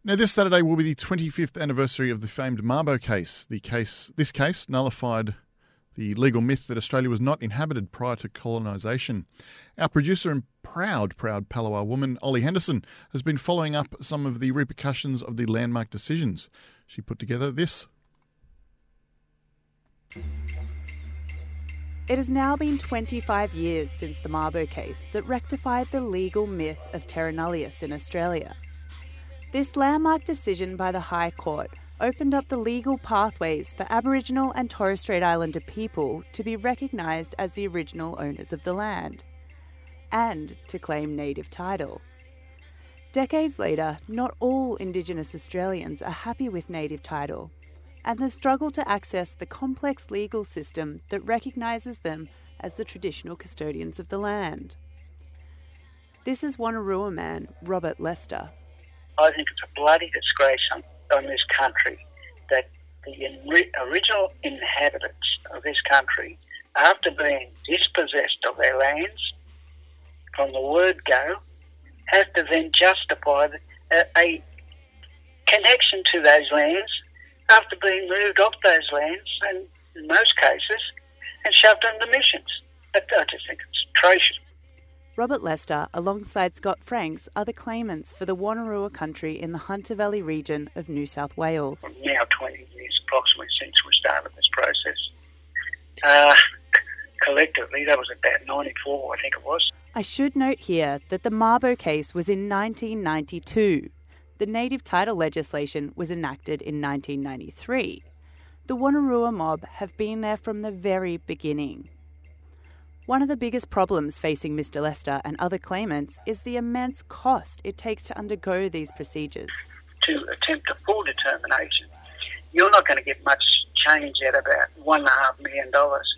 Now, this Saturday will be the 25th anniversary of the famed Mabo case. This case nullified the legal myth that Australia was not inhabited prior to colonisation. Our producer and proud Palawa woman, Ollie Henderson, has been following up some of the repercussions of the landmark decisions. She put together this. It has now been 25 years since the Mabo case that rectified the legal myth of terra nullius in Australia. This landmark decision by the High Court opened up the legal pathways for Aboriginal and Torres Strait Islander people to be recognised as the original owners of the land and to claim native title. Decades later, not all Indigenous Australians are happy with native title, and the struggle to access the complex legal system that recognises them as the traditional custodians of the land. This is Wonnarua man Robert Lester. I think it's a bloody disgrace on this country that the original inhabitants of this country, after being dispossessed of their lands from the word go, have to then justify a connection to those lands after being moved off those lands, and in most cases, and shoved under missions. I just think it's atrocious. Robert Lester, alongside Scott Franks, are the claimants for the Wonnarua country in the Hunter Valley region of New South Wales. Now 20 years approximately since we started this process. Collectively, that was about 94, I think it was. I should note here that the Mabo case was in 1992. The native title legislation was enacted in 1993. The Wonnarua mob have been there from the very beginning. One of the biggest problems facing Mr. Lester and other claimants is the immense cost it takes to undergo these procedures. To attempt a full determination, you're not going to get much change out of about $1.5 million.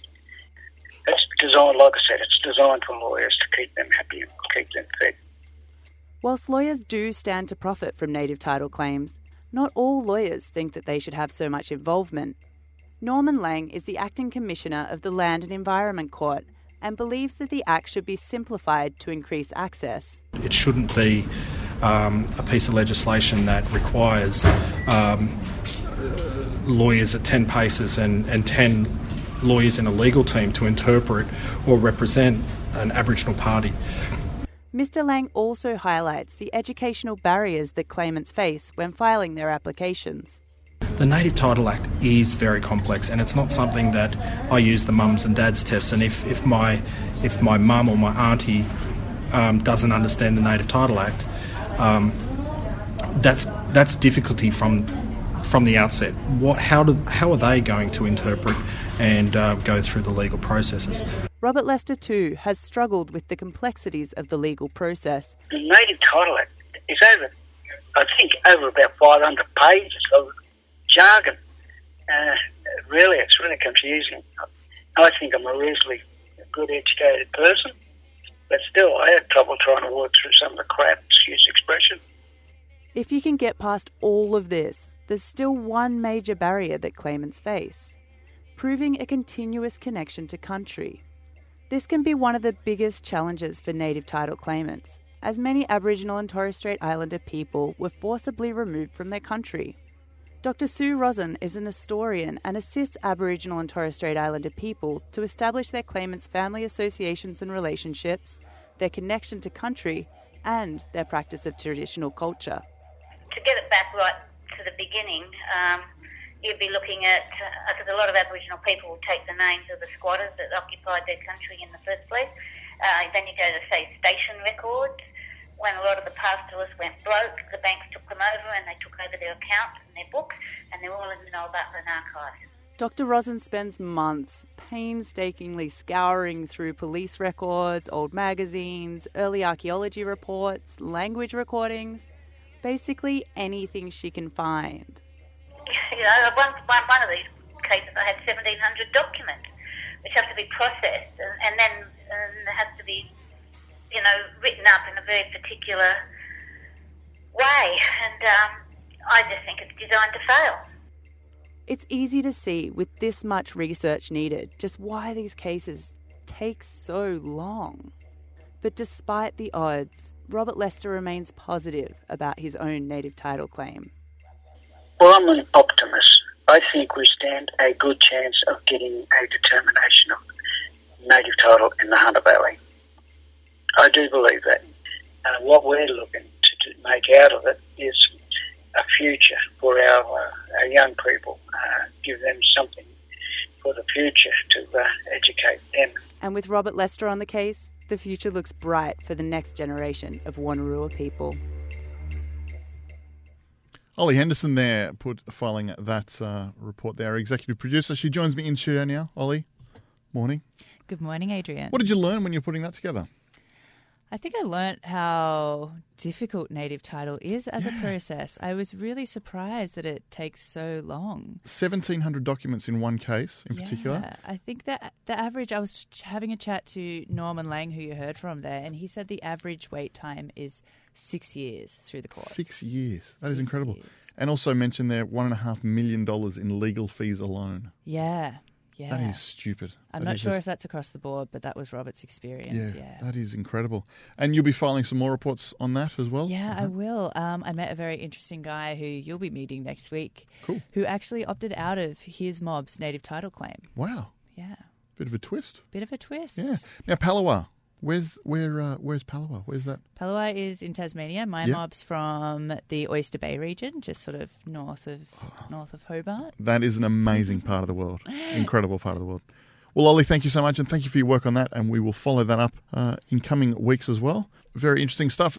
It's designed, like I said, it's designed for lawyers to keep them happy and keep them fed. Whilst lawyers do stand to profit from native title claims, not all lawyers think that they should have so much involvement. Norman Lang is the Acting Commissioner of the Land and Environment Court and believes that the Act should be simplified to increase access. It shouldn't be a piece of legislation that requires lawyers at 10 paces and 10 lawyers in a legal team to interpret or represent an Aboriginal party. Mr. Lang also highlights the educational barriers that claimants face when filing their applications. The Native Title Act is very complex, and it's not something that I use the mums and dads test. And if my mum or my auntie doesn't understand the Native Title Act, that's difficulty from the outset. How are they going to interpret and go through the legal processes? Robert Lester too has struggled with the complexities of the legal process. The Native Title Act is over about 500 pages of jargon. It's really confusing. I think I'm a reasonably good educated person, but still I had trouble trying to work through some of the crap, excuse the expression. If you can get past all of this, there's still one major barrier that claimants face: proving a continuous connection to country. This can be one of the biggest challenges for native title claimants, as many Aboriginal and Torres Strait Islander people were forcibly removed from their country. Dr. Sue Rosen is an historian and assists Aboriginal and Torres Strait Islander people to establish their claimants' family associations and relationships, their connection to country, and their practice of traditional culture. To get it back right to the beginning, you'd be looking at, because a lot of Aboriginal people will take the names of the squatters that occupied their country in the first place. Then you go to, say, station records. When a lot of the pastoralists went broke, the banks took them over and they took over their accounts and their books, and they're all in the Noel archives. Dr. Rosen spends months painstakingly scouring through police records, old magazines, early archaeology reports, language recordings, basically anything she can find. You know, one of these cases I had 1,700 documents which have to be processed and then it has to be, you know, written up in a very particular way, and I just think it's designed to fail. It's easy to see, with this much research needed, just why these cases take so long. But despite the odds, Robert Lester remains positive about his own native title claim. Well, I'm an optimist. I think we stand a good chance of getting a determination of native title in the Hunter Valley. I do believe that. What we're looking to make out of it is a future for our young people, give them something for the future to educate them. And with Robert Lester on the case, the future looks bright for the next generation of Wonnarua people. Ollie Henderson there filing that report there, our executive producer. She joins me in studio now. Ollie, morning. Good morning, Adrian. What did you learn when you were putting that together? I think I learnt how difficult native title is as a process. I was really surprised that it takes so long. 1,700 documents in one case in particular. I think that the average, I was having a chat to Norman Lang, who you heard from there, and he said the average wait time is 6 years through the courts. 6 years. That is incredible. 6 years. And also mentioned there $1.5 million in legal fees alone. Yeah. That is stupid. I'm not sure if that's across the board, but that was Robert's experience. Yeah, that is incredible. And you'll be filing some more reports on that as well? Yeah, I will. I met a very interesting guy who you'll be meeting next week. Cool. Who actually opted out of his mob's native title claim. Wow. Yeah. Bit of a twist. Yeah. Now, Palawa. Where's Palawa? Where's that? Palawa is in Tasmania. My mob's from the Oyster Bay region, just sort of north of Hobart. That is an amazing part of the world. Incredible part of the world. Well, Ollie, thank you so much, and thank you for your work on that, and we will follow that up in coming weeks as well. Very interesting stuff.